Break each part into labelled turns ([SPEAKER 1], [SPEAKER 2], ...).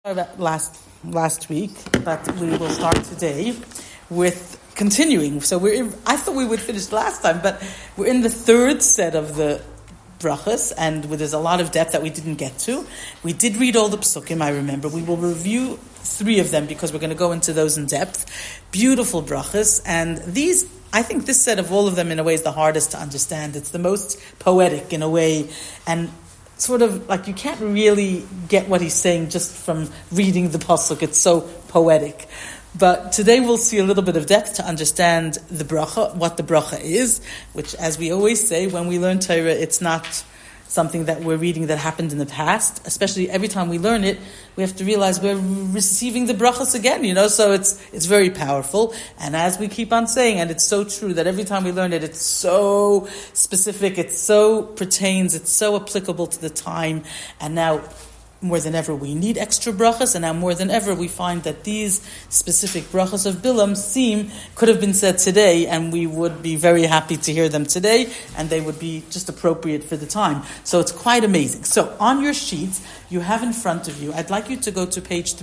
[SPEAKER 1] About last week, but we will start today with continuing. So I thought we would finish last time, but we're in the third set of the brachas, and there's a lot of depth that we didn't get to. We did read all the psukim, I remember. We will review 3 of them because we're going to go into those in depth. Beautiful brachas, and these, I think this set of all of them in a way is the hardest to understand. It's the most poetic in a way, and sort of like you can't really get what he's saying just from reading the pasuk. It's so poetic. But today we'll see a little bit of depth to understand the bracha, what the bracha is, which, as we always say, when we learn Torah, it's not something that we're reading that happened in the past. Especially every time we learn it, we have to realize we're receiving the brachas again, so it's very powerful. And as we keep on saying, and it's so true that every time we learn it, it's so specific, it so pertains, it's so applicable to the time. And now, more than ever, we need extra brachas, and now more than ever, we find that these specific brachas of Bilam could have been said today, and we would be very happy to hear them today, and they would be just appropriate for the time. So it's quite amazing. So on your sheets, you have in front of you, I'd like you to go to page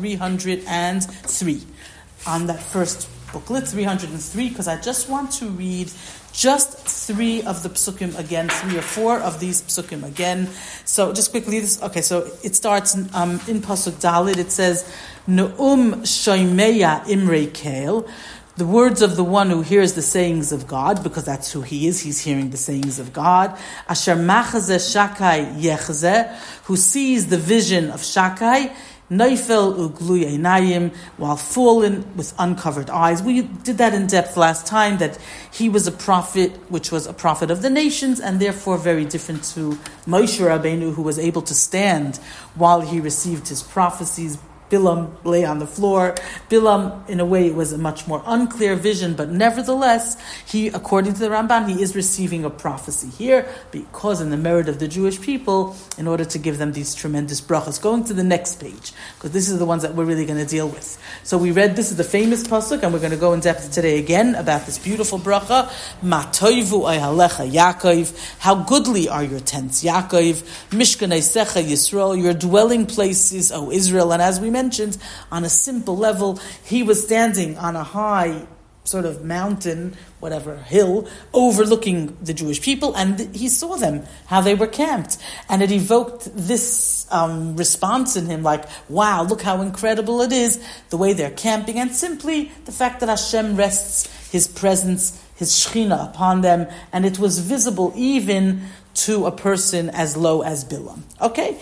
[SPEAKER 1] 303 on that first booklet, 303, because I just want to read just 3 of the psukim again, 3 or 4 of these psukim again. So just quickly, so it starts in pasuk Dalit. It says, Ne'um shomeya imrei kel, the words of the one who hears the sayings of God, because that's who he is. He's hearing the sayings of God. Asher machazeh shakai yechzeh, who sees the vision of Shakai. Neifel uglu einayim, while fallen with uncovered eyes. We did that in depth last time, that he was a prophet, which was a prophet of the nations, and therefore very different to Moshe Rabbeinu, who was able to stand while he received his prophecies. Bilam lay on the floor. Bilam, in a way, it was a much more unclear vision, but nevertheless, he, according to the Ramban, he is receiving a prophecy here, because in the merit of the Jewish people, in order to give them these tremendous brachas. Going to the next page, because this is the ones that we're really going to deal with. So we read, this is the famous pasuk, and we're going to go in depth today again about this beautiful bracha. Ma toivu ayhalecha Yaakov, how goodly are your tents, Yaakov, Mishkanei Secha Yisrael, your dwelling places, O Israel. And as we mentioned, on a simple level, he was standing on a high sort of mountain, whatever, hill, overlooking the Jewish people, and he saw them, how they were camped. And it evoked this response in him, like, wow, look how incredible it is, the way they're camping, and simply the fact that Hashem rests his presence, his Shechina upon them, and it was visible even to a person as low as Bilam. Okay?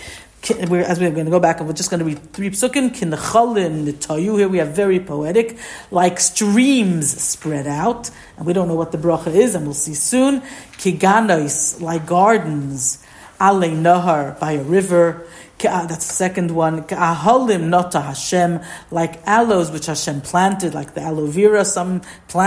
[SPEAKER 1] As we're going to go back, and we're just going to read 3 psukim. Kinchalim nitayu. Here we have very poetic, like streams spread out, and we don't know what the bracha is, and we'll see soon. Kiganos, like gardens, alei nahar, by a river. That's the second one. Ka'ahalim nota Hashem, like aloes which Hashem planted, like the aloe vera, some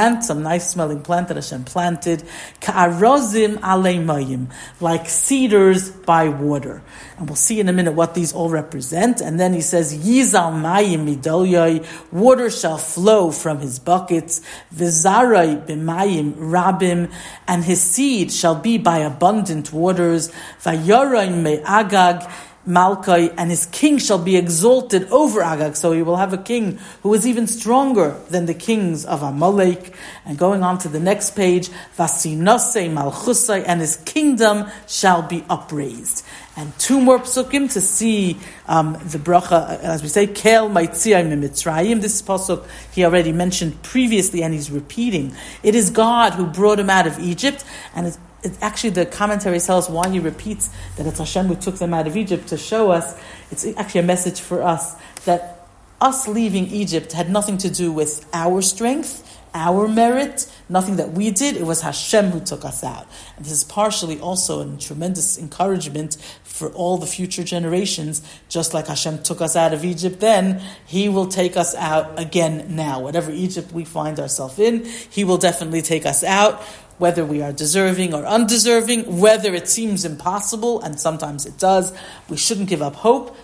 [SPEAKER 1] nice smelling plant that Hashem planted. Ka'arozim alei mayim, like cedars by water. And we'll see in a minute what these all represent. And then he says, Yizal mayim midolyai, water shall flow from his buckets. Vizarai b'mayim rabim, and his seed shall be by abundant waters. Vayorai me'agag Malkai, and his king shall be exalted over Agag. So he will have a king who is even stronger than the kings of Amalek. And going on to the next page, Vasinose Malchusai, and his kingdom shall be upraised. And 2 more psukim to see the bracha, as we say, Kel Maitziyai Mitzrayim. This pasuk he already mentioned previously, and he's repeating. It is God who brought him out of Egypt, and it's actually, the commentaries tell us why he repeats that it's Hashem who took them out of Egypt, to show us, it's actually a message for us, that us leaving Egypt had nothing to do with our strength, our merit, nothing that we did. It was Hashem who took us out. And this is partially also a tremendous encouragement for all the future generations. Just like Hashem took us out of Egypt then, he will take us out again now. Whatever Egypt we find ourselves in, he will definitely take us out. Whether we are deserving or undeserving, whether it seems impossible, and sometimes it does, we shouldn't give up hope.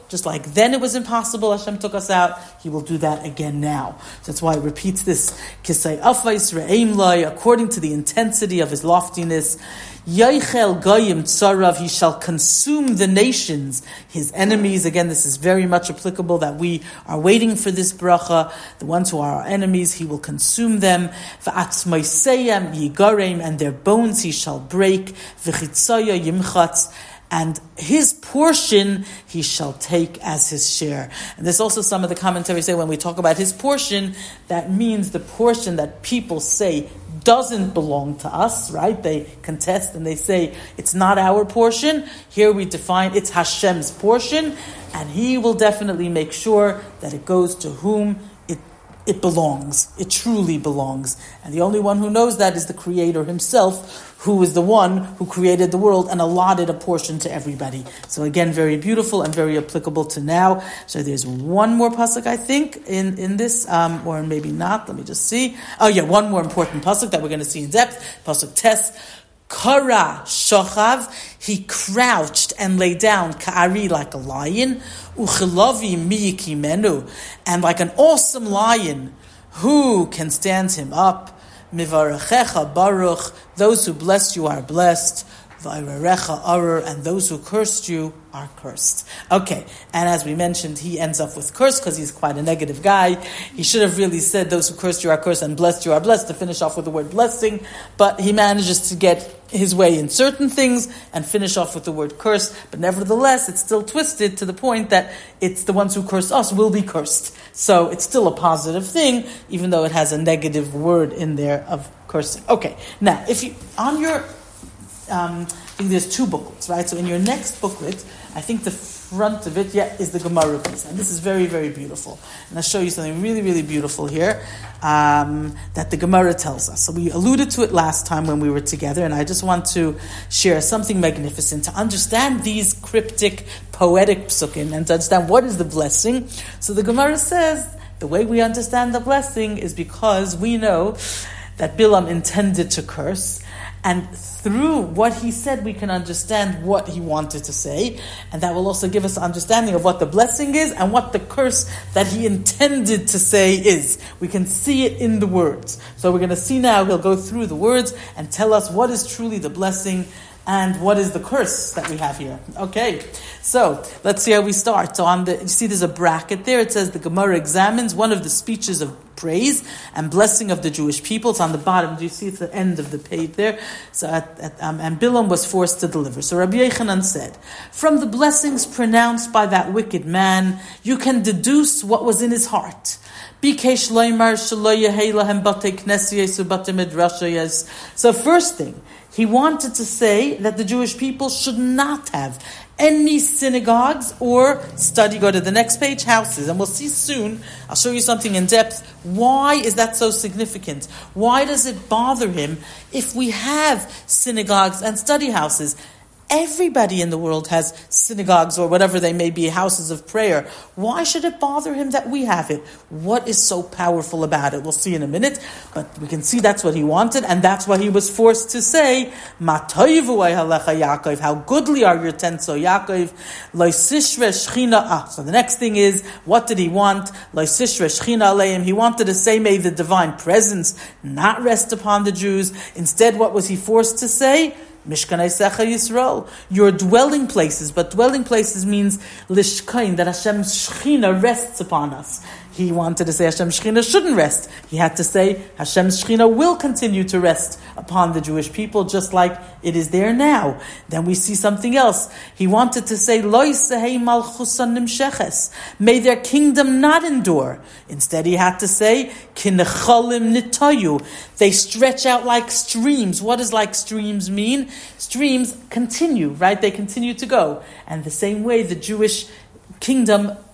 [SPEAKER 1] just like then it was impossible, Hashem took us out, He will do that again now. So that's why it repeats this, Kisei Afais Re'eim Lai, according to the intensity of His loftiness. Yaichel Goyim Tzarav, He shall consume the nations, His enemies. Again, this is very much applicable that we are waiting for this bracha. The ones who are our enemies, He will consume them. V'atzmoiseyem yigarem, and their bones He shall break. V'chitzaya yimchatz, and His portion He shall take as His share. And there's also some of the commentaries say when we talk about His portion, that means the portion that people say doesn't belong to us, right? They contest and they say it's not our portion. Here we define it's Hashem's portion, and He will definitely make sure that it goes to whom it belongs. It truly belongs. And the only one who knows that is the Creator Himself, who is the one who created the world and allotted a portion to everybody. So again, very beautiful and very applicable to now. So there's one more pasuk, I think, in this, or maybe not. Let me just see. Oh yeah, one more important pasuk that we're going to see in depth. Pasuk Tes. Kara shochav, he crouched and lay down, ka'ari, like a lion, uchilavi miyikimenu, and like an awesome lion, who can stand him up? Mivarachecha baruch, those who bless you are blessed. V'irarecha arur, and those who cursed you are cursed. Okay, and as we mentioned, he ends up with curse because he's quite a negative guy. He should have really said those who cursed you are cursed and blessed you are blessed, to finish off with the word blessing, but he manages to get his way in certain things and finish off with the word curse, but nevertheless it's still twisted to the point that it's the ones who curse us will be cursed. So it's still a positive thing, even though it has a negative word in there of cursing. Okay, now if you on your I think there's two booklets, right? So in your next booklet, I think the front of it, is the Gemara piece. And this is very, very beautiful. And I'll show you something really, really beautiful here that the Gemara tells us. So we alluded to it last time when we were together, and I just want to share something magnificent to understand these cryptic, poetic psukim and to understand what is the blessing. So the Gemara says the way we understand the blessing is because we know that Bilam intended to curse, and through what he said, we can understand what he wanted to say. And that will also give us an understanding of what the blessing is and what the curse that he intended to say is. We can see it in the words. So we're going to see now, he'll go through the words and tell us what is truly the blessing and what is the curse that we have here. Okay, so let's see how we start. So you see there's a bracket there. It says the Gemara examines one of the speeches of praise and blessing of the Jewish people. It's on the bottom. Do you see it's the end of the page there? So and Bilam was forced to deliver. So Rabbi Yochanan said, from the blessings pronounced by that wicked man, you can deduce what was in his heart. So first thing, he wanted to say that the Jewish people should not have any synagogues or go to the next page, houses. And we'll see soon, I'll show you something in depth. Why is that so significant? Why does it bother him if we have synagogues and study houses? Everybody in the world has synagogues or whatever they may be, houses of prayer. Why should it bother him that we have it? What is so powerful about it? We'll see in a minute, but we can see that's what he wanted, and that's what he was forced to say. Ma toivu halecha Yaakov, how goodly are your tents, O Yaakov. Lo sishre shchina. So the next thing is, what did he want? Lo sishre shchina aleim. He wanted to say, may the divine presence not rest upon the Jews. Instead, what was he forced to say? Mishkanei Secha Yisrael, your dwelling places. But dwelling places means lishkain, that Hashem's Shechina rests upon us. He wanted to say Hashem's Shechina shouldn't rest. He had to say Hashem's Shechina will continue to rest upon the Jewish people, just like it is there now. Then we see something else. He wanted to say Lo Yisehei Malchusan Nimsheches, may their kingdom not endure. Instead, he had to say Kinechalim Nitayu, they stretch out like streams. What does like streams mean? Streams continue, right? They continue to go. And the same way the Jewish kingdom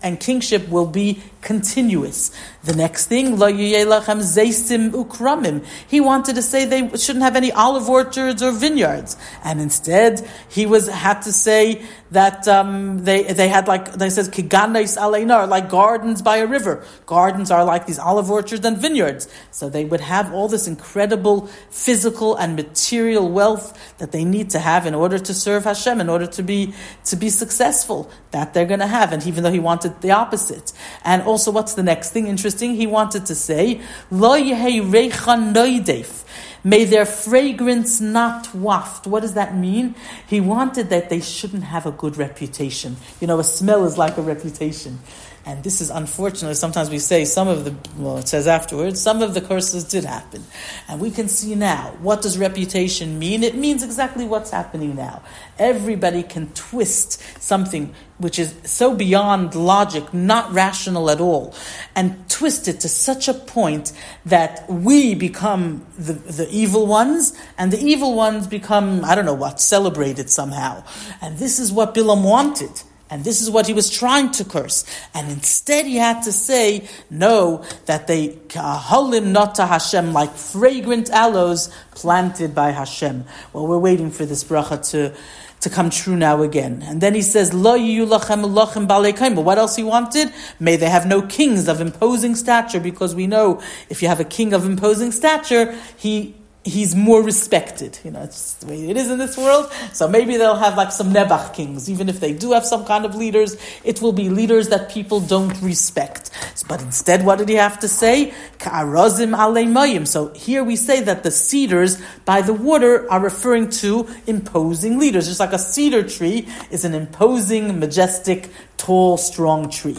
[SPEAKER 1] and kingship will be continuous. The next thing, lo yeh lachem zeisim ukramim. He wanted to say they shouldn't have any olive orchards or vineyards, and instead he had to say that they had, like they says kiganes aleinar, like gardens by a river. Gardens are like these olive orchards and vineyards. So they would have all this incredible physical and material wealth that they need to have in order to serve Hashem, in order to be successful. That they're going to have, and even though he wanted the opposite. And also, what's the next thing? Interesting. He wanted to say, "Lo yehei reichan noidef." May their fragrance not waft. What does that mean? He wanted that they shouldn't have a good reputation. You know, a smell is like a reputation. And this is unfortunate. Sometimes we say it says afterwards, some of the curses did happen. And we can see now, what does reputation mean? It means exactly what's happening now. Everybody can twist something which is so beyond logic, not rational at all, and twist it to such a point that we become the evil ones, and the evil ones become, celebrated somehow. And this is what Bilam wanted. And this is what he was trying to curse. And instead he had to say, no, that they halim not to Hashem, like fragrant aloes planted by Hashem. Well, we're waiting for this bracha to come true now again. And then he says, Lo yiyu lachem lachem balei kaim. But what else he wanted? May they have no kings of imposing stature, because we know if you have a king of imposing stature, he's more respected. It's the way it is in this world. So maybe they'll have like some Nebuch kings. Even if they do have some kind of leaders, it will be leaders that people don't respect. But instead, what did he have to say? Ka'arazim alei mayim. So here we say that the cedars by the water are referring to imposing leaders. Just like a cedar tree is an imposing, majestic, tall, strong tree.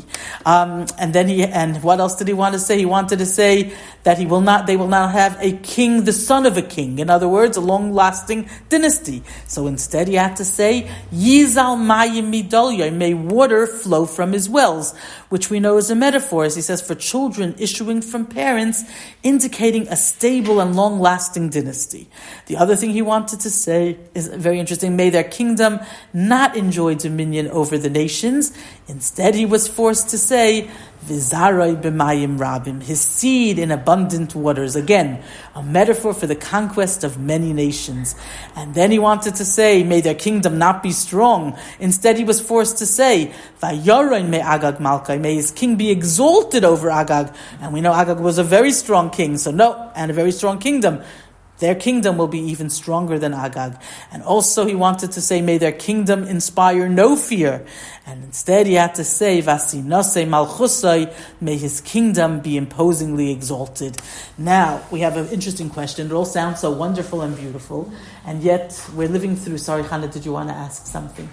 [SPEAKER 1] And what else did he want to say? He wanted to say that they will not have a king, the son of a king. In other words, a long-lasting dynasty. So instead he had to say, Yizal mayim midolya, may water flow from his wells, which we know is a metaphor, as he says, for children issuing from parents, indicating a stable and long-lasting dynasty. The other thing he wanted to say is very interesting. May their kingdom not enjoy dominion over the nations. Instead, he was forced to say, V'zaroi b'mayim rabim, his seed in abundant waters. Again, a metaphor for the conquest of many nations. And then he wanted to say, may their kingdom not be strong. Instead, he was forced to say, V'yaroin me Agag malkai, may his king be exalted over Agag. And we know Agag was a very strong king, and a very strong kingdom. Their kingdom will be even stronger than Agag. And also he wanted to say, may their kingdom inspire no fear. And instead he had to say, Vasinase malchusai, may his kingdom be imposingly exalted. Now, we have an interesting question. It all sounds so wonderful and beautiful. And yet, we're living through, sorry Hannah, did you want to ask something?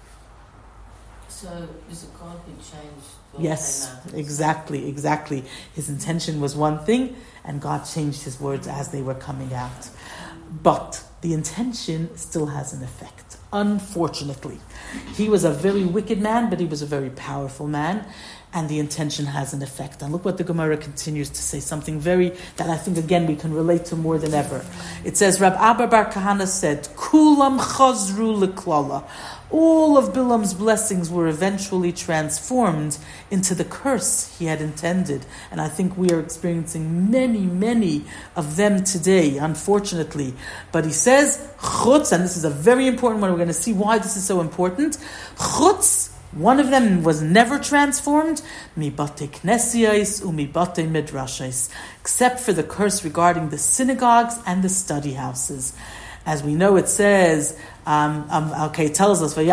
[SPEAKER 2] So, is it God who changed?
[SPEAKER 1] Yes, exactly. His intention was one thing, and God changed his words as they were coming out. But the intention still has an effect, unfortunately. He was a very wicked man, but he was a very powerful man, and the intention has an effect. And look what the Gemara continues to say, something that I think, again, we can relate to more than ever. It says, Rab Abba bar Kahana said, Kulam chazru leklala. All of Bilam's blessings were eventually transformed into the curse he had intended. And I think we are experiencing many, many of them today, unfortunately. But he says, chutz, and this is a very important one, we're going to see why this is so important. Chutz, one of them was never transformed, mibate knesiais umibate midrashais, except for the curse regarding the synagogues and the study houses. As we know, it says, it tells us,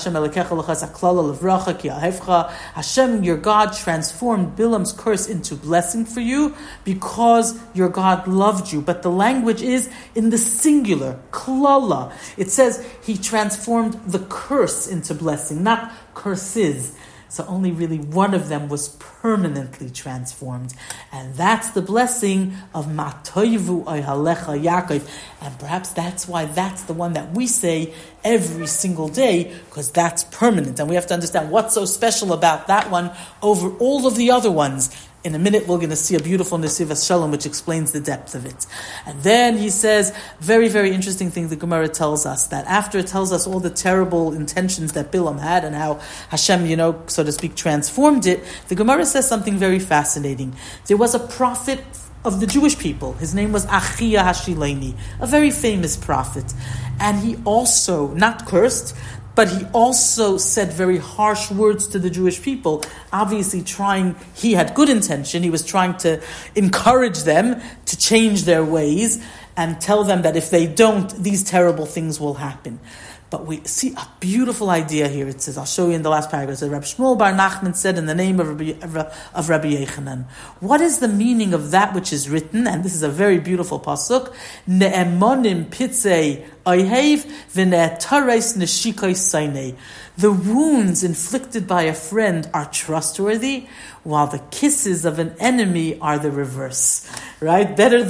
[SPEAKER 1] Hashem, your God, transformed Bilam's curse into blessing for you because your God loved you. But the language is in the singular, klala. It says he transformed the curse into blessing, not curses. So only really one of them was permanently transformed. And that's the blessing of Matoivu Oyhalecha Yaakov. And perhaps that's why that's the one that we say every single day, because that's permanent. And we have to understand what's so special about that one over all of the other ones. In a minute, we're going to see a beautiful Nesivas Shalom, which explains the depth of it. And then he says, very, very interesting thing the Gemara tells us, that after it tells us all the terrible intentions that Bilam had and how Hashem, so to speak, transformed it, the Gemara says something very fascinating. There was a prophet of the Jewish people. His name was Achia Hashileni, a very famous prophet. And he also, not cursed, but he also said very harsh words to the Jewish people, obviously he had good intention, he was trying to encourage them to change their ways and tell them that if they don't, these terrible things will happen. But we see a beautiful idea here. It says, I'll show you in the last paragraph. It says, Rabbi Shmuel Bar Nachman said in the name of Rabbi Yechanan. What is the meaning of that which is written? And this is a very beautiful pasuk. Ne'emonim pitzei oyhev v'ne'tareis neshikos sainei. The wounds inflicted by a friend are trustworthy, while the kisses of an enemy are the reverse. Right? Better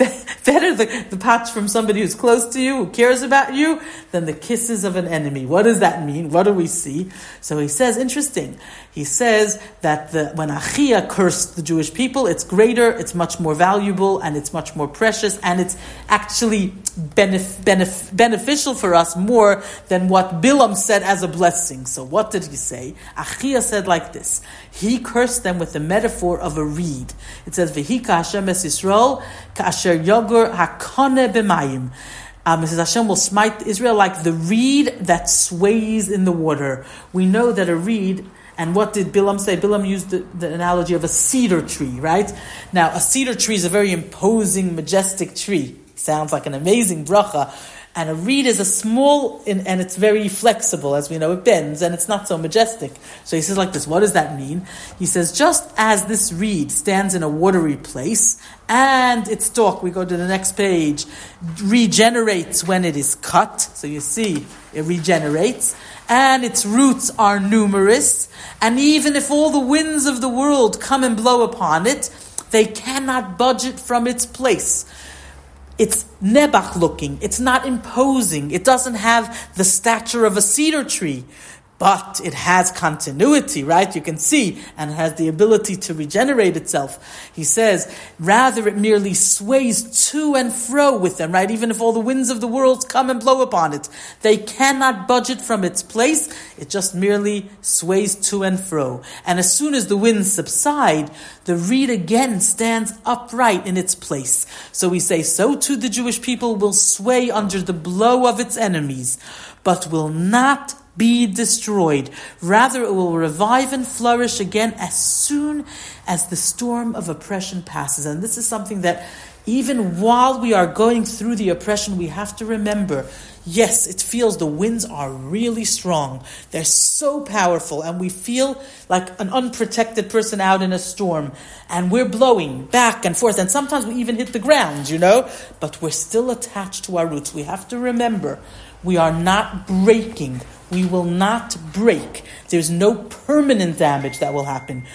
[SPEAKER 1] the patch from somebody who's close to you, who cares about you, than the kisses of an enemy. What does that mean? What do we see? So he says, interesting. He says that when Achia cursed the Jewish people, it's greater, it's much more valuable, and it's much more precious, and it's actually beneficial for us more than what Bilam said as a blessing. So what did he say? Achia said like this. He cursed them with the metaphor of a reed. It says, V'hika Hashem es Yisrael, ka'asher yogur hakone b'mayim. It says Hashem will smite Israel like the reed that sways in the water. We know that a reed, and what did Bilam say? Bilam used the analogy of a cedar tree, right? Now, a cedar tree is a very imposing, majestic tree. Sounds like an amazing bracha. And a reed is a small, and it's very flexible, as we know, it bends, and it's not so majestic. So he says like this, what does that mean? He says, just as this reed stands in a watery place, and its stalk, we go to the next page, regenerates when it is cut, so you see, it regenerates, and its roots are numerous, and even if all the winds of the world come and blow upon it, they cannot budge it from its place. It's nebach looking. It's not imposing. It doesn't have the stature of a cedar tree. But it has continuity, right? You can see, and it has the ability to regenerate itself. He says, rather it merely sways to and fro with them, right? Even if all the winds of the world come and blow upon it, they cannot budge it from its place. It just merely sways to and fro. And as soon as the winds subside, the reed again stands upright in its place. So we say, so too the Jewish people will sway under the blow of its enemies, but will not be destroyed. Rather, it will revive and flourish again as soon as the storm of oppression passes. And this is something that even while we are going through the oppression, we have to remember, yes, it feels the winds are really strong. They're so powerful, and we feel like an unprotected person out in a storm. And we're blowing back and forth, and sometimes we even hit the ground, but we're still attached to our roots. We have to remember, we are not breaking. We will not break. There's no permanent damage that will happen.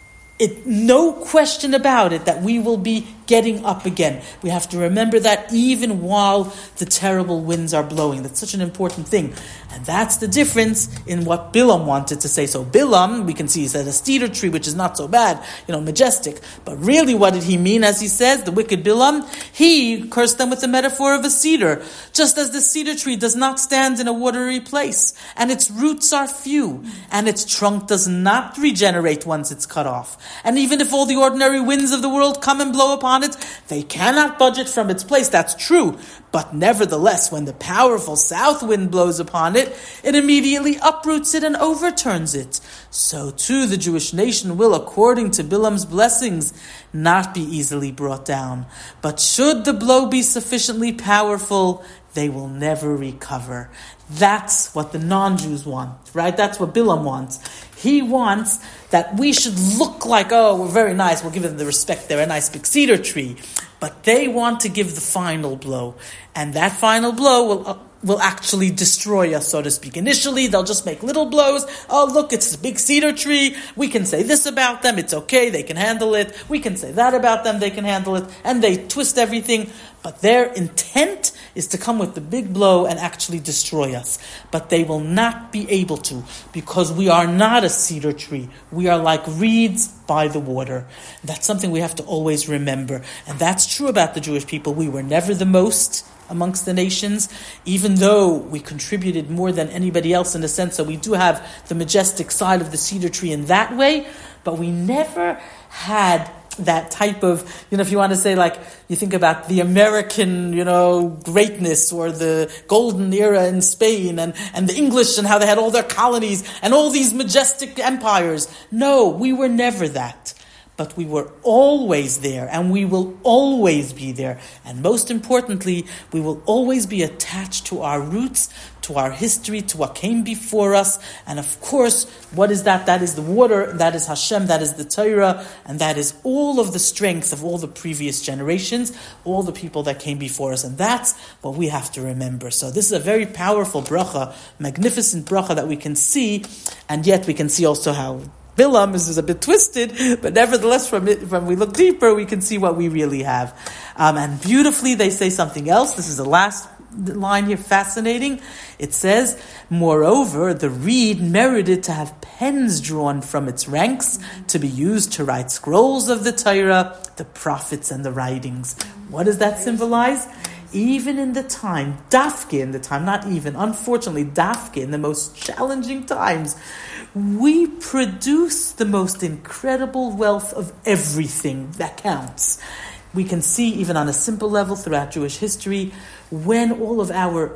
[SPEAKER 1] No question about it that we will be getting up again. We have to remember that even while the terrible winds are blowing. That's such an important thing. And that's the difference in what Bilam wanted to say. So Bilam, we can see, he said a cedar tree, which is not so bad, majestic. But really what did he mean? As he says, the wicked Bilam, he cursed them with the metaphor of a cedar. Just as the cedar tree does not stand in a watery place, and its roots are few, and its trunk does not regenerate once it's cut off. And even if all the ordinary winds of the world come and blow upon it, they cannot budge it from its place. That's true. But nevertheless, when the powerful south wind blows upon it, it immediately uproots it and overturns it. So too the Jewish nation will, according to Bilam's blessings, not be easily brought down. But should the blow be sufficiently powerful, they will never recover. That's what the non-Jews want, right? That's what Bilam wants. He wants that we should look like, we're very nice, we'll give them the respect, they're a nice big cedar tree. But they want to give the final blow. And that final blow will actually destroy us, so to speak. Initially, they'll just make little blows. Oh, look, it's a big cedar tree. We can say this about them. It's okay. They can handle it. We can say that about them. They can handle it. And they twist everything. But their intent is to come with the big blow and actually destroy us. But they will not be able to, because we are not a cedar tree. We are like reeds by the water. That's something we have to always remember. And that's true about the Jewish people. We were never the most amongst the nations, even though we contributed more than anybody else in a sense. So we do have the majestic side of the cedar tree in that way, but we never had that type of, if you want to say, like, you think about the American, greatness, or the golden era in Spain, and the English and how they had all their colonies and all these majestic empires. No, we were never that. But we were always there, and we will always be there. And most importantly, we will always be attached to our roots, to our history, to what came before us. And of course, what is that? That is the water, that is Hashem, that is the Torah, and that is all of the strength of all the previous generations, all the people that came before us. And that's what we have to remember. So this is a very powerful bracha, magnificent bracha that we can see, and yet we can see also how Bilam is a bit twisted, but nevertheless, when we look deeper, we can see what we really have. And beautifully, they say something else. This is the last line here, fascinating. It says, moreover, the reed merited to have pens drawn from its ranks to be used to write scrolls of the Torah, the prophets, and the writings. What does that symbolize? Even in the time, dafke in the time, not even, unfortunately, dafke in the most challenging times, we produce the most incredible wealth of everything that counts. We can see, even on a simple level throughout Jewish history, when all of our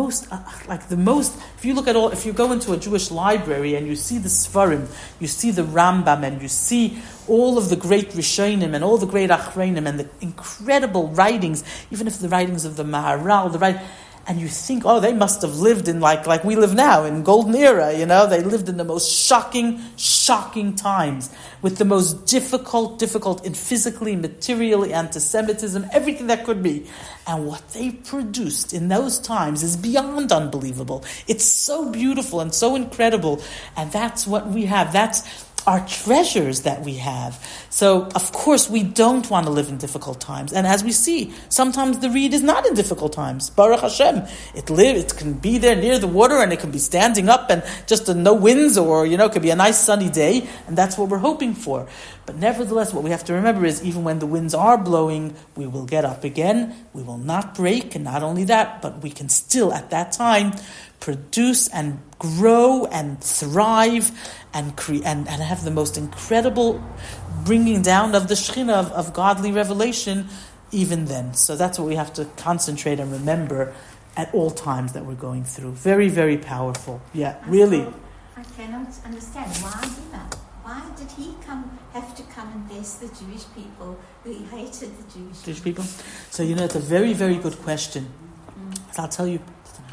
[SPEAKER 1] if you go into a Jewish library and you see the Sfarim, you see the Rambam, and you see all of the great Rishonim and all the great Achreinim and the incredible writings, even if the writings of the Maharal, and you think, they must have lived in like we live now, in golden era, they lived in the most shocking times, with the most difficult in physically, materially, anti-Semitism, everything that could be. And what they produced in those times is beyond unbelievable. It's so beautiful and so incredible. And that's what we have. That's our treasures that we have. So, of course, we don't want to live in difficult times. And as we see, sometimes the reed is not in difficult times. Baruch Hashem. It can be there near the water, and it can be standing up, and just no winds, or, it could be a nice sunny day, and that's what we're hoping for. But nevertheless, what we have to remember is, even when the winds are blowing, we will get up again, we will not break, and not only that, but we can still, at that time, produce and grow and thrive and have the most incredible bringing down of the Shekhinah of godly revelation even then. So that's what we have to concentrate and remember at all times that we're going through. Very, very powerful. Yeah, really.
[SPEAKER 3] I cannot understand why did he have to come and bless the Jewish people who he hated the Jewish
[SPEAKER 1] people? So it's a very, very good question. So I'll tell you.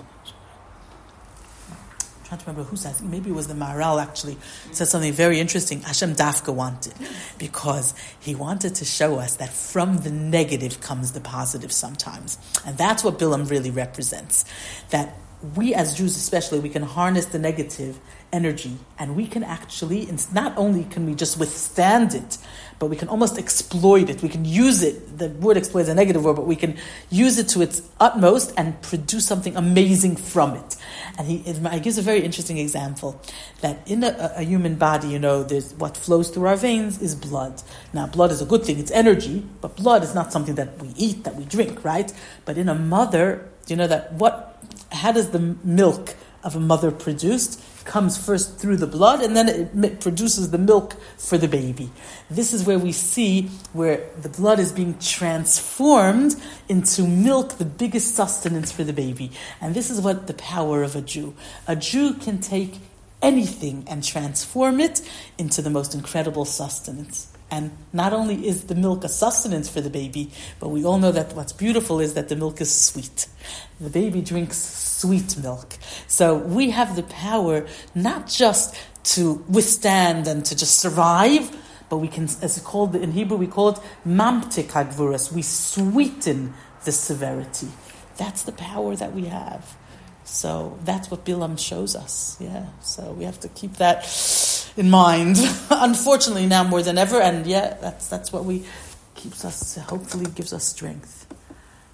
[SPEAKER 1] I'm trying to remember who said, maybe it was the Maharal actually, said something very interesting. Hashem Dafka wanted, because he wanted to show us that from the negative comes the positive sometimes. And that's what Bilam really represents. That we as Jews especially, we can harness the negative energy, and we can actually, not only can we just withstand it, but we can almost exploit it. We can use it. The word exploit is a negative word, but we can use it to its utmost and produce something amazing from it. And he gives a very interesting example, that in a human body, there's what flows through our veins is blood. Now, blood is a good thing; it's energy, but blood is not something that we eat, that we drink, right? But in a mother, how does the milk of a mother produced? Comes first through the blood, and then it produces the milk for the baby. This is where we see where the blood is being transformed into milk, the biggest sustenance for the baby. And this is what the power of a Jew. A Jew can take anything and transform it into the most incredible sustenance. And not only is the milk a sustenance for the baby, but we all know that what's beautiful is that the milk is sweet. The baby drinks sweet milk. So we have the power not just to withstand and to just survive, but we can, as it's called in Hebrew, we call it mamtik hagvuras. We sweeten the severity. That's the power that we have. So that's what Bilam shows us. Yeah. So we have to keep that in mind. Unfortunately, now more than ever, and that's what keeps us. Hopefully, gives us strength.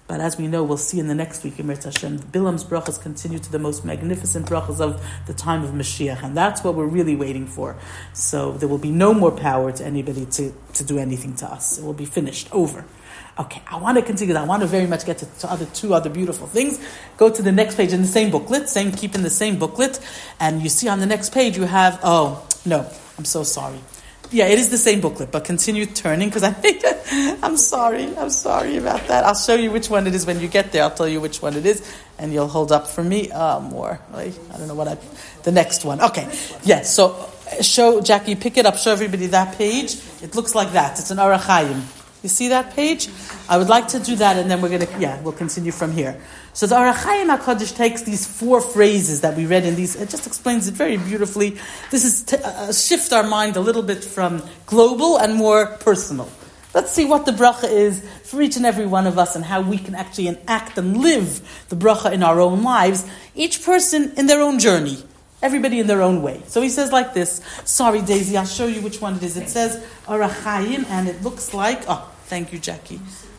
[SPEAKER 1] But as we know, we'll see in the next week, Emir Hashem, Bilam's brachas continue to the most magnificent brachas of the time of Mashiach. And that's what we're really waiting for. So there will be no more power to anybody to do anything to us. It will be finished, over. Okay, I want to continue. I want to very much get to two other beautiful things. Go to the next page in the same booklet, keep in the same booklet. And you see on the next page you have, oh, no, I'm so sorry. Yeah, it is the same booklet, but continue turning, because I think I'm sorry about that. I'll show you which one it is when you get there. I'll tell you which one it is, and you'll hold up for me more. Right? I don't know the next one. Okay, yeah. So show Jackie, pick it up, show everybody that page. It looks like that. It's an Orach Chaim. You see that page? I would like to do that, and then we'll continue from here. So the Orach Chaim HaKadosh takes these 4 phrases that we read in these, it just explains it very beautifully. This is shift our mind a little bit from global and more personal. Let's see what the bracha is for each and every one of us and how we can actually enact and live the bracha in our own lives, each person in their own journey. Everybody in their own way. So he says like this. Sorry, Daisy, I'll show you which one it is. It says Orach Chaim, and it looks like, thank you, Jackie.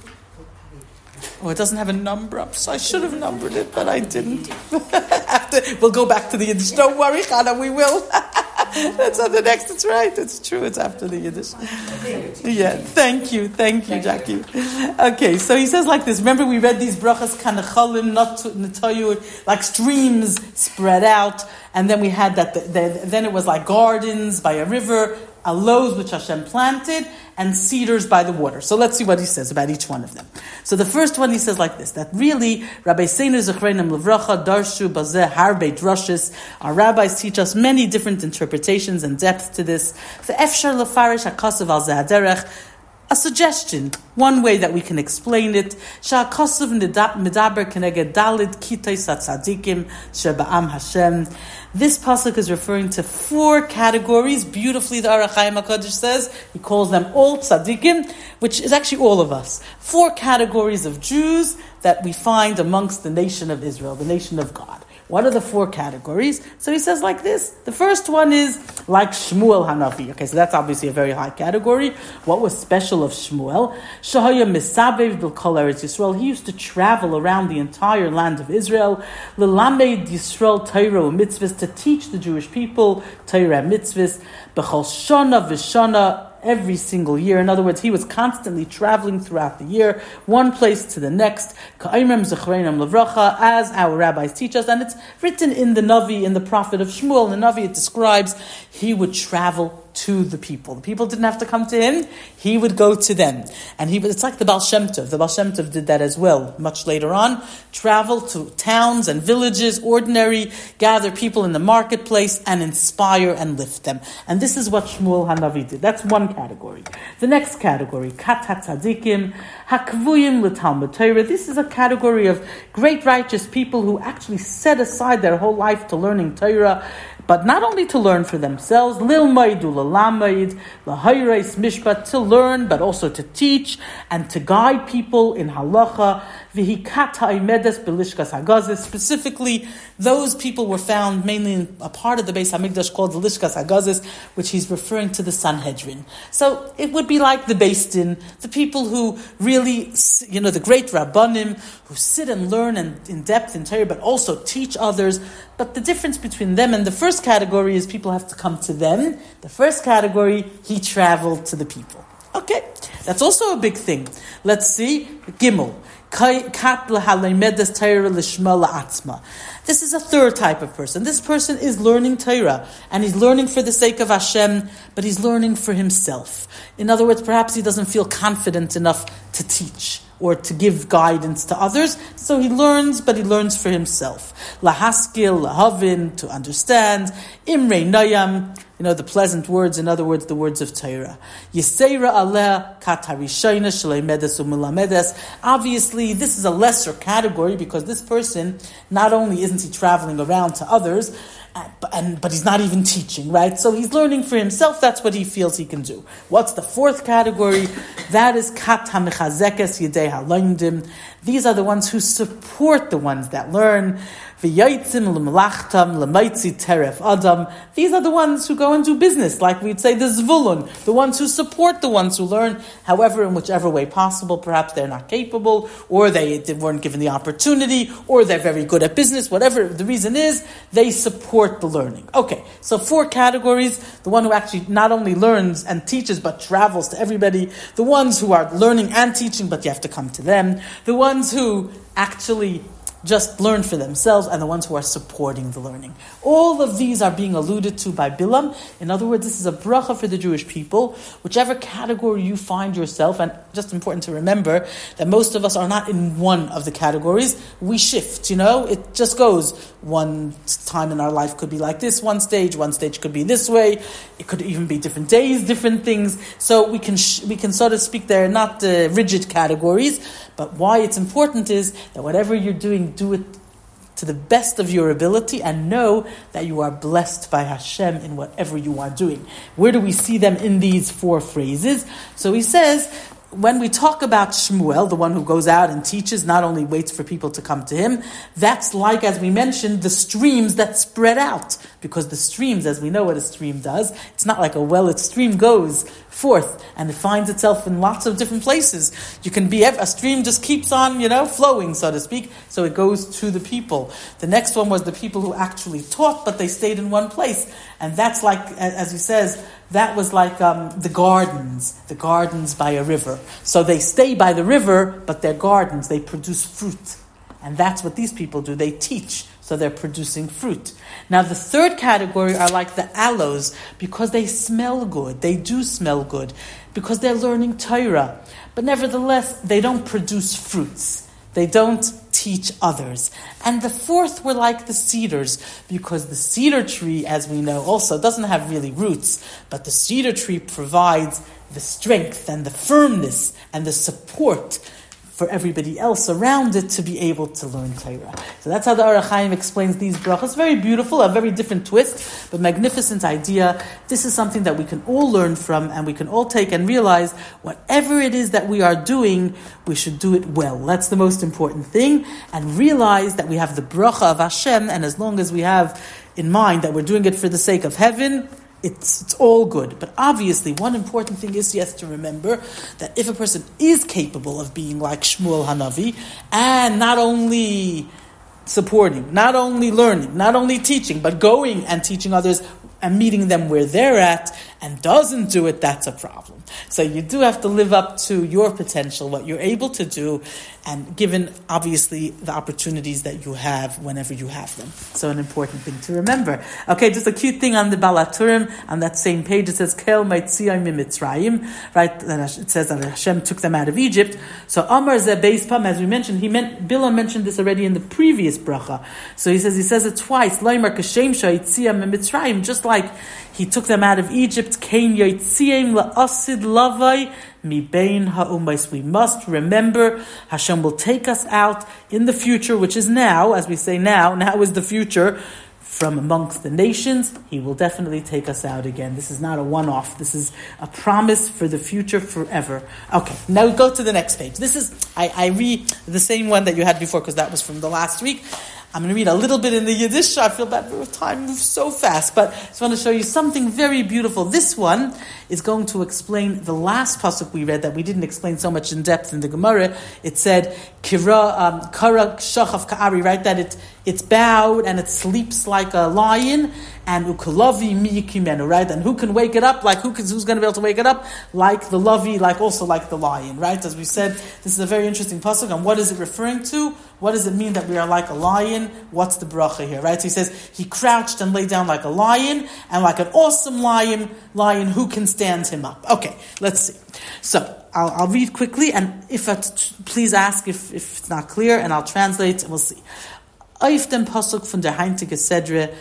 [SPEAKER 1] Oh, it doesn't have a number up, so I should have numbered it, but I didn't. We'll go back to the Yiddish. Don't worry, Chana, we will. That's on the next. It's right. It's true. It's after the Yiddish. Yeah. Thank you, Jackie. Okay, so he says like this. Remember, we read these brachas kanachalim, not netayu, like streams spread out, and then we had that. Then it was like gardens by a river, aloes which Hashem planted, and cedars by the water. So let's see what he says about each one of them. So the first one he says like this, that really, Rabbi Seinu Zechreinim Levracha Darshu Bazeh Harbe Drushes, our rabbis teach us many different interpretations and depth to this. The Efshar Lefarish HaKasav Al Zeh a suggestion, one way that we can explain it, Sha'akasav Medaber Keneged Dalid Kitay Satzadikim Sheba'am Hashem. This pasuk is referring to 4 categories. Beautifully, the Orach Chaim HaKadosh says, he calls them all tzaddikim, which is actually all of us. 4 categories of Jews that we find amongst the nation of Israel, the nation of God. What are the 4 categories? So he says like this. The first one is like Shmuel Hanavi. Okay, so that's obviously a very high category. What was special of Shmuel? Shahaya Misabev Bil Kol Eretz Yisrael. He used to travel around the entire land of Israel. L'lamed Yisrael Torah u'mitzvahs, to teach the Jewish people Torah and mitzvahs. B'chol shana v'shana, every single year. In other words, he was constantly traveling throughout the year, one place to the next. As our rabbis teach us, and it's written in the Navi, in the prophet of Shmuel, in the Navi, it describes he would travel to the people. The people didn't have to come to him, he would go to them. And it's like the Baal Shem Tov. The Baal Shem Tov did that as well, much later on. Travel to towns and villages, ordinary, gather people in the marketplace, and inspire and lift them. And this is what Shmuel Hanavi did. That's one category. The next category, Kat HaTzadikim, Hakvuyim L'Talmud Torah. This is a category of great righteous people who actually set aside their whole life to learning Torah, but not only to learn for themselves, Lilmaid Ulalamayid, Lahayreis Mishpat, to learn, but also to teach and to guide people in halacha. Vihikat Haimedes Belishkas Hagazis. Specifically, those people were found mainly in a part of the Beis Hamikdash called the Lishkas Hagazis, which he's referring to the Sanhedrin. So it would be like the Beis Din, the people who really, the great Rabbanim, who sit and learn in depth in Torah, but also teach others. But the difference between them and the first category is people have to come to them. The first category, he traveled to the people. Okay, that's also a big thing. Let's see, Gimel. This is a third type of person. This person is learning Torah, and he's learning for the sake of Hashem, but he's learning for himself. In other words, perhaps he doesn't feel confident enough to teach or to give guidance to others, so he learns, but he learns for himself. Lahaskil, lahavin, to understand. Imrei nayam, the pleasant words, in other words, the words of Torah. Yisera aleh katarishayna shalei medes umelamedes. Obviously, this is a lesser category because this person, not only isn't he traveling around to others, but he's not even teaching, right? So he's learning for himself. That's what he feels he can do. What's the fourth category? That is kat hamechazekes yedei haloimdim. These are the ones who support the ones that learn. V'yotzim l'melachtam l'maitzi teref adam. These are the ones who go and do business, like we'd say the zvulun, the ones who support the ones who learn, however, in whichever way possible. Perhaps they're not capable, or they weren't given the opportunity, or they're very good at business. Whatever the reason is, they support the learning. Okay, so 4 categories. The one who actually not only learns and teaches, but travels to everybody. The ones who are learning and teaching, but you have to come to them. The ones who actually just learn for themselves, and the ones who are supporting the learning. All of these are being alluded to by Bilam. In other words, this is a bracha for the Jewish people. Whichever category you find yourself, and just important to remember that most of us are not in one of the categories. We shift, it just goes. One time in our life could be like this, one stage could be this way. It could even be different days, different things. So we can so to speak, they're not rigid categories. But why it's important is that whatever you're doing, do it to the best of your ability and know that you are blessed by Hashem in whatever you are doing. Where do we see them in these 4 phrases? So he says, when we talk about Shmuel, the one who goes out and teaches, not only waits for people to come to him, that's like, as we mentioned, the streams that spread out. Because the streams, as we know what a stream does, it's not like a well, its stream goes forth and it finds itself in lots of different places. A stream just keeps on, flowing, so to speak, so it goes to the people. The next one was the people who actually taught, but they stayed in one place. And that's like, as he says, that was like the gardens by a river. So they stay by the river, but they're gardens, they produce fruit. And that's what these people do, they teach. So they're producing fruit. Now the third category are like the aloes, because they smell good. They do smell good, because they're learning Torah. But nevertheless, they don't produce fruits. They don't teach others. And the fourth were like the cedars, because the cedar tree, as we know, also doesn't have really roots, but the cedar tree provides the strength and the firmness and the support for everybody else around it to be able to learn Torah. So that's how the Orach Chaim explains these brachas. Very beautiful, a very different twist, but magnificent idea. This is something that we can all learn from, and we can all take and realize whatever it is that we are doing, we should do it well. That's the most important thing, and realize that we have the bracha of Hashem, and as long as we have in mind that we're doing it for the sake of heaven, it's all good. But obviously, one important thing is, yes, to remember that if a person is capable of being like Shmuel Hanavi, and not only supporting, not only learning, not only teaching, but going and teaching others and meeting them where they're at, and doesn't do it, that's a problem. So you do have to live up to your potential, what you're able to do, and given, obviously, the opportunities that you have whenever you have them. So an important thing to remember. Okay, just a cute thing on the Balaturim, on that same page, it says, Kel Maitziyah Mimitzrayim, right? It says that Hashem took them out of Egypt. So Amar Zeh Beis Pam, as we mentioned, Bilam mentioned this already in the previous bracha. So he says it twice, Laimar Kashem Shayitziyah Mimitzrayim, just like he took them out of Egypt, Kain Yaitziim La'asid Lavai Mibein Ha'umayis. We must remember Hashem will take us out in the future, which is now, as we say now is the future, from amongst the nations. He will definitely take us out again. This is not a one-off. This is a promise for the future forever. Okay, now we go to the next page. This is, I read the same one that you had before, because that was from the last week. I'm going to read a little bit in the Yiddish. I feel bad, time moves so fast, but I just want to show you something very beautiful. This one is going to explain the last pasuk we read that we didn't explain so much in depth in the Gemara. It said, Kara Shachav Ka'ari, right? That it's bowed and it sleeps like a lion, and ukalavi miyikimenu, right? And who can wake it up? Who's going to be able to wake it up? Like the lavi, also like the lion, right? As we said, this is a very interesting pasuk. And what is it referring to? What does it mean that we are like a lion? What's the bracha here, right? So he says, he crouched and lay down like a lion, and like an awesome lion, who can stand him up? Okay, let's see. So, I'll read quickly, and please ask if it's not clear, and I'll translate, and we'll see. Auf dem Pasuk von der Heintige Sedre,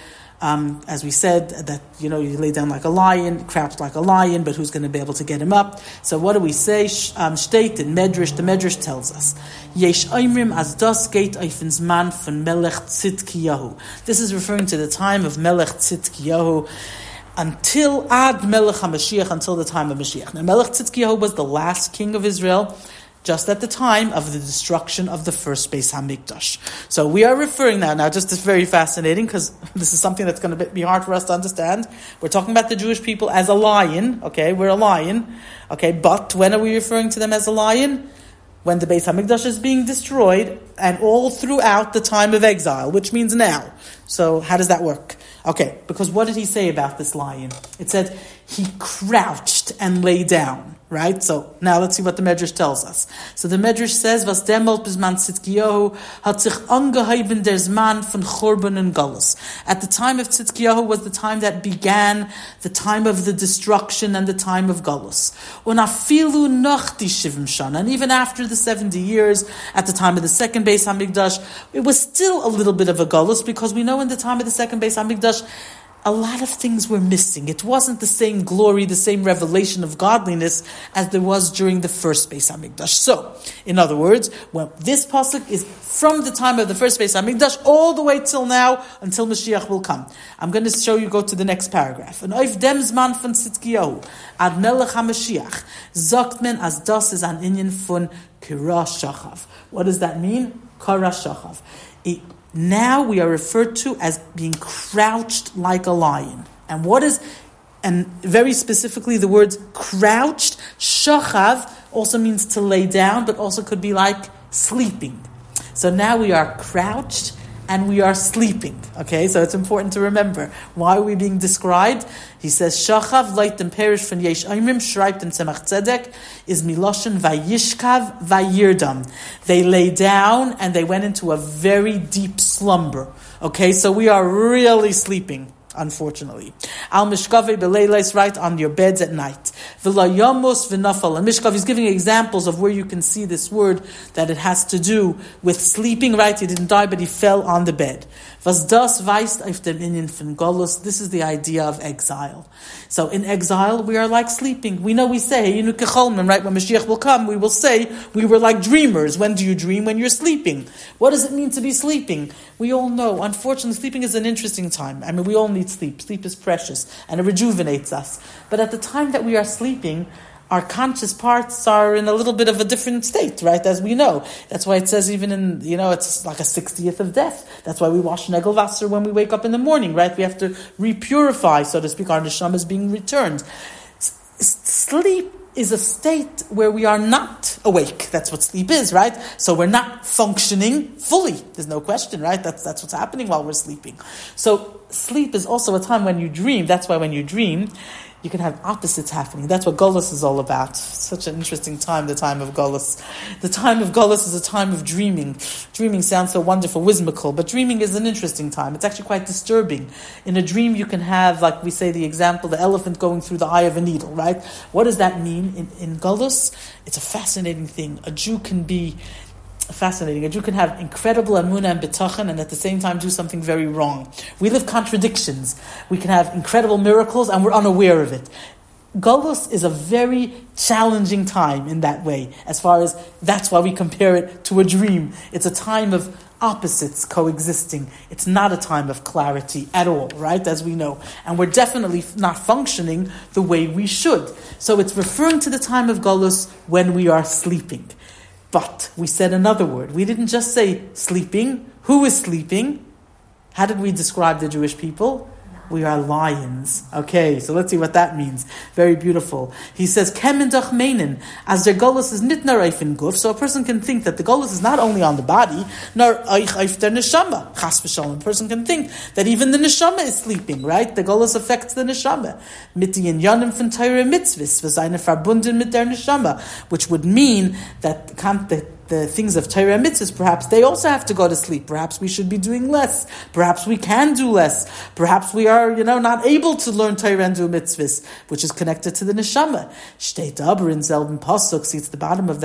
[SPEAKER 1] As we said, that, you lay down like a lion, crouched like a lion, but who's going to be able to get him up? So what do we say? State in Medrash, the Medrash tells us, Yesh Oimrim as das geht auf ins man von Melech Tzidkiyahu. This is referring to the time of Melech Tzidkiyahu, until Ad Melech HaMashiach, until the time of Mashiach. Now, Melech Tzidkiyahu was the last king of Israel, just at the time of the destruction of the first Beis HaMikdash. So we are referring now just it's very fascinating, because this is something that's going to be hard for us to understand. We're talking about the Jewish people as a lion, okay? We're a lion, okay? But when are we referring to them as a lion? When the Beis HaMikdash is being destroyed, and all throughout the time of exile, which means now. So how does that work? Okay, because what did he say about this lion? It said he crouched and lay down, right? So now let's see what the Medrash tells us. So the Medrash says, "Was demol bisman Tzidkiyahu hat sich angeheben der Zman von Churban and Galus." At the time of Tzidkiyahu was the time that began the time of the destruction and the time of Galus. Und afilu noch die 7 Shana, and even after the 70 years, at the time of the second Beis HaMikdash, it was still a little bit of a Galus, because we know in the time of the second Beis HaMikdash, a lot of things were missing. It wasn't the same glory, the same revelation of godliness as there was during the first Beis HaMikdash. So, in other words, well, this pasuk is from the time of the first Beis HaMikdash all the way till now, until Mashiach will come. I'm going to show you, go to the next paragraph. And oif dem zman von Tzidkiyahu, ad melech HaMashiach, sagt men as das is an inyan von kira shachav. What does that mean? Kara shachav. Now we are referred to as being crouched like a lion. And very specifically the words crouched, shachav, also means to lay down, but also could be like sleeping. So now we are crouched and we are sleeping. Okay, so it's important to remember. Why are we being described? He says, shachav leitem perish von yesh oimrim, schreibt in Tzemach Tzedek, is miloshen vayishkav vayirdam. They lay down and they went into a very deep slumber. Okay, so we are really sleeping, unfortunately. Al mishkave beleilis, right on your beds at night. V'layamos v'nafal. And Mishkav is giving examples of where you can see this word, that it has to do with sleeping, right? He didn't die, but he fell on the bed. Was das weist auf dem Inyan von Golus. This is the idea of exile. So in exile, we are like sleeping. We know we say, right? When Mashiach will come, we will say, we were like dreamers. When do you dream? When you're sleeping. What does it mean to be sleeping? We all know, unfortunately, sleeping is an interesting time. I mean, we all need sleep. Sleep is precious, and it rejuvenates us. But at the time that we are sleeping, our conscious parts are in a little bit of a different state, right? As we know. That's why it says even in, it's like a 60th of death. That's why we wash Negelwasser when we wake up in the morning, right? We have to repurify, so to speak. Our neshama is being returned. Sleep is a state where we are not awake. That's what sleep is, right? So we're not functioning fully. There's no question, right? That's what's happening while we're sleeping. So sleep is also a time when you dream. That's why when you dream, you can have opposites happening. That's what Golus is all about. Such an interesting time, the time of Golus. The time of Golus is a time of dreaming. Dreaming sounds so wonderful, whimsical, but dreaming is an interesting time. It's actually quite disturbing. In a dream, you can have, like we say the example, the elephant going through the eye of a needle, right? What does that mean in Golus? It's a fascinating thing. A Jew can be fascinating. A Jew can have incredible amunah and bitachon and at the same time do something very wrong. We live contradictions. We can have incredible miracles and we're unaware of it. Golus is a very challenging time in that way, as far as that's why we compare it to a dream. It's a time of opposites coexisting. It's not a time of clarity at all, right? As we know. And we're definitely not functioning the way we should. So it's referring to the time of Golus when we are sleeping. But we said another word. We didn't just say sleeping. Who is sleeping? How did we describe the Jewish people? We are lions. Okay, so let's see what that means. Very beautiful. He says, Kemen doch meinen, as der Golus is nit nur auf in Guf, so a person can think that the Golus is not only on the body, nor auf der Neshama. Chas v'shalom. A person can think that even the Neshama is sleeping, right? The Golus affects the Neshama. Mit die Inyanim von Teire Mitzvahs, wir seien verbunden mit der Neshama, which would mean that the things of Torah and mitzvahs, perhaps they also have to go to sleep. Perhaps we should be doing less. Perhaps we can do less. Perhaps we are, not able to learn Torah and do mitzvahs, which is connected to the neshama. Steht aber in selben Pasuk, see, it's the bottom of that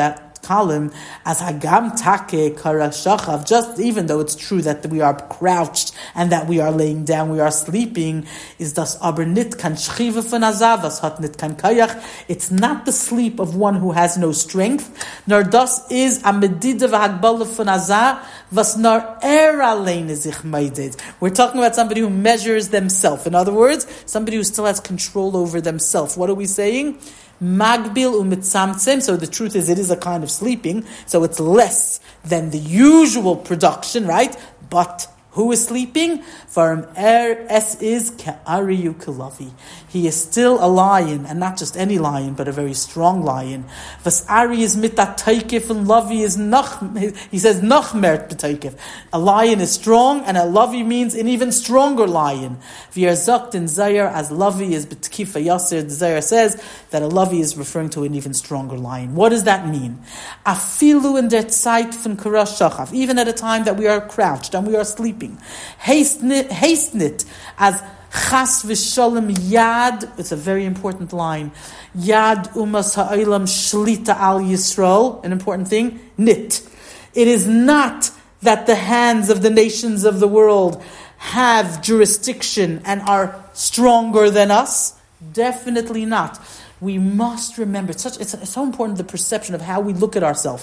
[SPEAKER 1] Michalim as Hagam Take Karashachav. Just even though it's true that we are crouched and that we are laying down, we are sleeping, is das aber nit kan Schrive von Azav, was hat nit kan Kayach. It's not the sleep of one who has no strength, nor das is a medida v'hagbala von Azav, was nor alleine sich meidet. We're talking about somebody who measures themselves. In other words, somebody who still has control over themselves. What are we saying? Magbil umitzamtzem. So the truth is, it is a kind of sleeping. So it's less than the usual production, right? But who is sleeping? For es is ke'ariyu kelavi. He is still a lion, and not just any lion, but a very strong lion. Vas ari is mitataykif, and lavi is noch. He says noch mert betaykif. A lion is strong, and a lavi means an even stronger lion. V'yarzakt in Zayar as lavi is betkifa yasir. The Zayar says that a lavi is referring to an even stronger lion. What does that mean? Afilu in der Zeit von karash shachav. Even at a time that we are crouched and we are sleeping. Haste nit as chas v'sholem yad. It's a very important line. Yad umas ha'olam shlita al Yisrael. An important thing. Nit. It is not that the hands of the nations of the world have jurisdiction and are stronger than us. Definitely not. We must remember. It's so important, the perception of how we look at ourselves.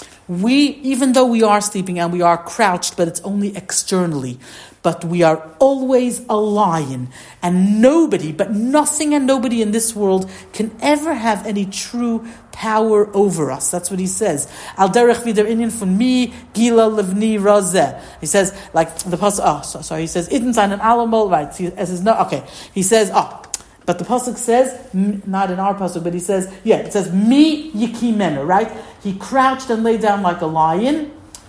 [SPEAKER 1] Even though we are sleeping and we are crouched, but it's only externally, but we are always a lion, and nothing and nobody in this world can ever have any true power over us. That's what he says. Al derech vider inyan von mi gila levni razeh. He says, like the pasuk. He says, "Iten sein an alamal." Right? He says, "No." Okay. He says, But the pasuk says, not in our pasuk, but he says, it says, mi yikimenu, right? He crouched and lay down like a lion.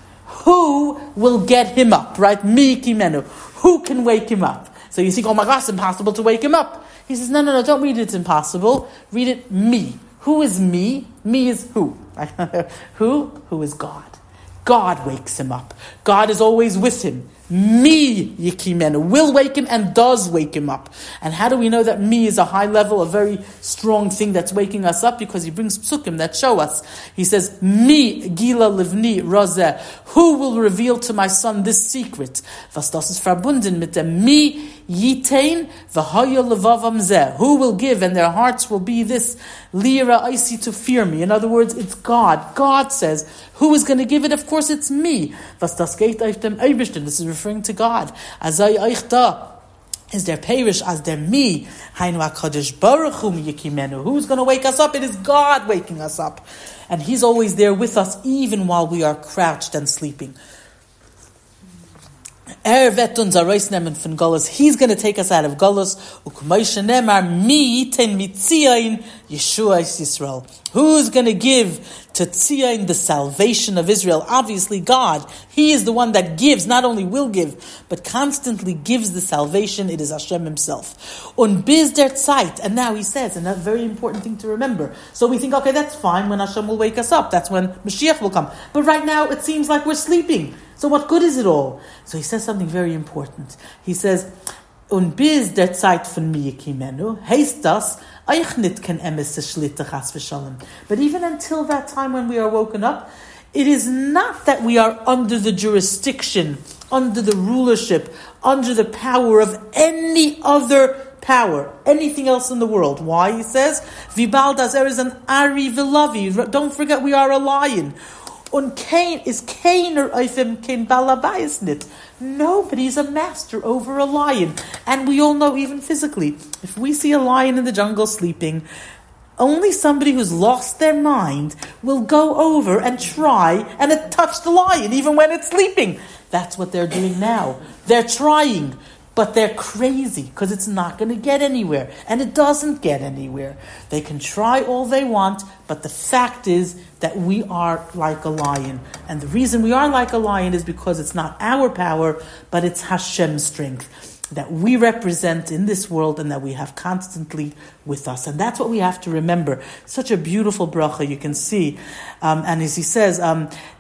[SPEAKER 1] Who will get him up, right? Mi yikimenu. Who can wake him up? So you think, oh my gosh, it's impossible to wake him up. He says, no, don't read it, it's impossible. Read it, me. Who is me? Me is who? Who is God? God wakes him up. God is always with him. Mi yikimenu will wake him and does wake him up. And how do we know that mi is a high level, a very strong thing that's waking us up? Because he brings psukim that show us. He says, Mi gila livni razeh. Who will reveal to my son this secret? Was das ist verbunden mit dem mi yitain v'haya levavam zeh. Who will give, and their hearts will be this lira icy to fear me. In other words, it's God. God says, who is going to give it? Of course, it's me. Was das geht auf dem Eibishter? This is referring to God. Azay euch da. Is there perish as there me? Hainu HaKadosh Baruch Hu yikimenu. Who's going to wake us up? It is God waking us up. And He's always there with us, even while we are crouched and sleeping. He's going to take us out of Golus. Who's going to give to Tzion the salvation of Israel? Obviously God. He is the one that gives, not only will give, but constantly gives the salvation. It is Hashem Himself. Und bis der Zeit. And now He says, and that's a very important thing to remember. So we think, okay, that's fine, when Hashem will wake us up. That's when Mashiach will come. But right now it seems like we're sleeping. So what good is it all? So he says something very important. He says, Und bis der Zeit von mir kimenu, heißt das, euch nit ken emes schlitte chas v'shalom. But even until that time when we are woken up, it is not that we are under the jurisdiction, under the rulership, under the power of any other power, anything else in the world. Why? He says, Vibal das is an ari v'lavi. Don't forget we are a lion. Und kein keiner eifem kein balabayis nit. Nobody's a master over a lion. And we all know, even physically, if we see a lion in the jungle sleeping, only somebody who's lost their mind will go over and try and touch the lion, even when it's sleeping. That's what they're doing now. They're trying, but they're crazy, because it's not going to get anywhere. And it doesn't get anywhere. They can try all they want, but the fact is that we are like a lion. And the reason we are like a lion is because it's not our power, but it's Hashem's strength that we represent in this world and that we have constantly with us. And that's what we have to remember. Such a beautiful bracha, you can see. And as he says,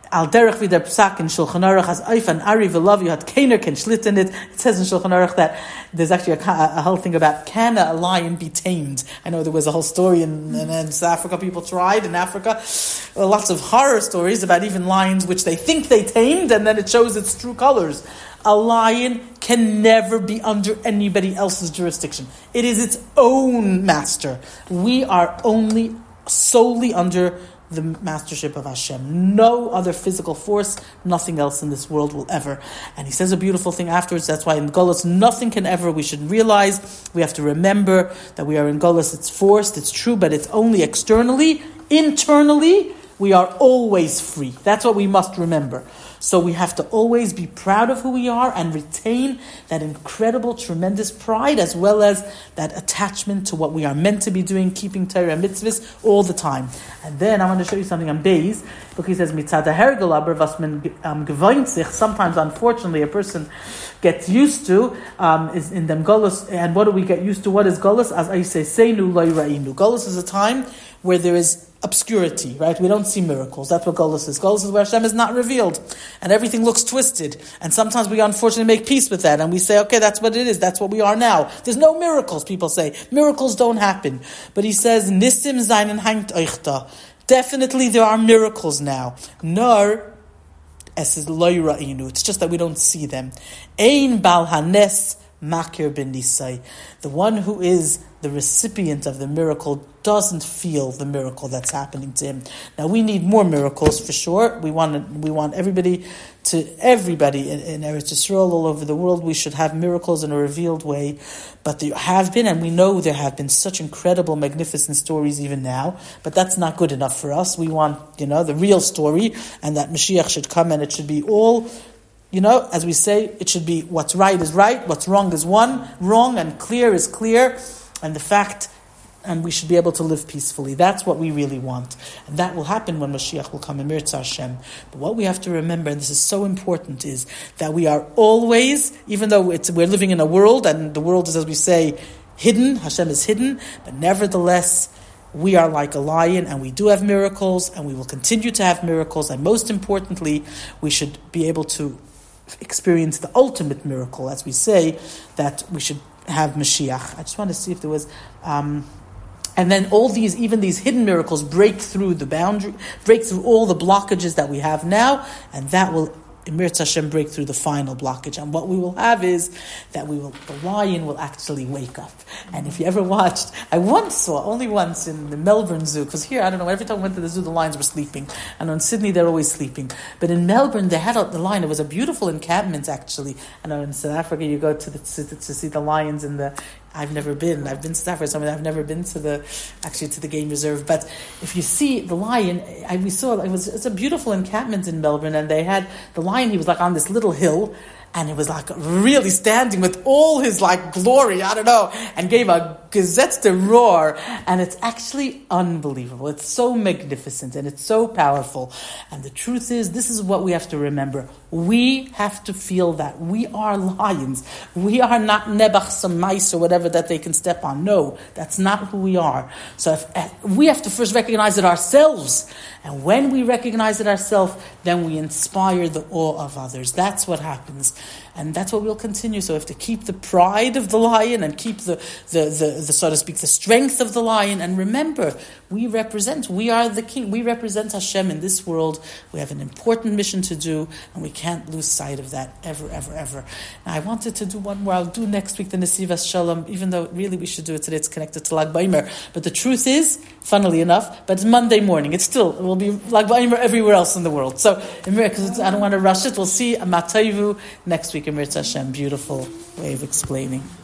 [SPEAKER 1] Al derech vider psak in Shulchan Aruch as Eifan Ari v'Lav you had keiner ken shlit in it. It says in Shulchan Aruch that there's actually a whole thing about can a lion be tamed. I know there was a whole story in South Africa. People tried in Africa. Lots of horror stories about even lions which they think they tamed, and then it shows its true colors. A lion can never be under anybody else's jurisdiction. It is its own master. We are only solely under the mastership of Hashem. No other physical force, nothing else in this world will ever. And he says a beautiful thing afterwards. That's why in Golus, nothing can ever, we should realize, we have to remember that we are in Golus. It's forced, it's true, but it's only externally. Internally, we are always free. That's what we must remember. So we have to always be proud of who we are and retain that incredible, tremendous pride, as well as that attachment to what we are meant to be doing, keeping Torah and mitzvahs all the time. And then I'm going to show you something on Beis. Look, he says, Mitzad hergel aber was man gewöhnt sich. Sometimes, unfortunately, a person gets used to is in them Golus. And what do we get used to? What is Golus? As I say, seinu lo yirainu. Golus is a time where there is obscurity, right? We don't see miracles. That's what Golus is. Golus is where Hashem is not revealed. And everything looks twisted. And sometimes we unfortunately make peace with that. And we say, okay, that's what it is. That's what we are now. There's no miracles, people say. Miracles don't happen. But he says, Nisim seinen hangt euch da. Definitely there are miracles now. Nor, es is lo yirainu. It's just that we don't see them. Ein bal hanes makir ben nisai. The one who is the recipient of the miracle doesn't feel the miracle that's happening to him. Now we need more miracles for sure. We want everybody in Eretz Yisrael all over the world. We should have miracles in a revealed way. But there have been, and we know there have been such incredible, magnificent stories even now. But that's not good enough for us. We want, the real story, and that Mashiach should come, and it should be all. As we say, it should be what's right is right, what's wrong is wrong, and clear is clear, and we should be able to live peacefully. That's what we really want. And that will happen when Mashiach will come in Mirza Hashem. But what we have to remember, and this is so important, is that we are always, even though we're living in a world, and the world is, as we say, hidden, Hashem is hidden, but nevertheless, we are like a lion, and we do have miracles, and we will continue to have miracles, and most importantly, we should be able to experience the ultimate miracle, as we say, that we should have Mashiach. I just want to see if there was... and then even these hidden miracles break through the boundary, break through all the blockages that we have now, and that will, in Mirza Hashem, break through the final blockage. And what we will have is that the lion will actually wake up. And if you ever watched, I only once in the Melbourne Zoo, because here, I don't know, every time I went to the zoo, the lions were sleeping. And in Sydney, they're always sleeping. But in Melbourne, they had the lion. It was a beautiful encampment, actually. I know in South Africa, you go to see the lions in the... I've never been. I've been to South Africa. I've never been to the game reserve. But if you see the lion, we saw it's a beautiful encampment in Melbourne, and they had the lion. He was like on this little hill, and it was like really standing with all his glory. I don't know, and gave a gesetzte roar, and it's actually unbelievable. It's so magnificent and it's so powerful. And the truth is, this is what we have to remember. We have to feel that we are lions. We are not nebach some mice or whatever that they can step on. No, that's not who we are. So we have to first recognize it ourselves. And when we recognize it ourselves, then we inspire the awe of others. That's what happens. And that's what we'll continue. So we have to keep the pride of the lion and keep the so to speak, the strength of the lion. And remember, we are the king. We represent Hashem in this world. We have an important mission to do, and we can't lose sight of that ever, ever, ever. Now, I wanted to do one more. I'll do next week the Nesivas Shalom, even though really we should do it today. It's connected to Lag Baimer. But the truth is, funnily enough, but it's Monday morning. It will be Lag Baimer everywhere else in the world. So, because I don't want to rush it, we'll see Matayivu next week in Mirza Hashem. Beautiful way of explaining.